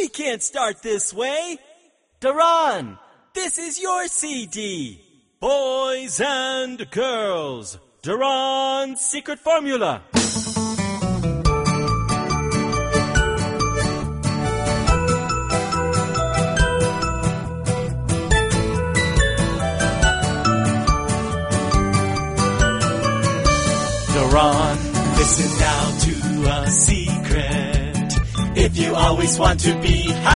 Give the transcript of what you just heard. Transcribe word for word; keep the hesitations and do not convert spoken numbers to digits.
We can't start this way. Duran, this is your C D. Boys and girls, Duran's secret formula. Duran, listen now to a secret. If you always want to be happy,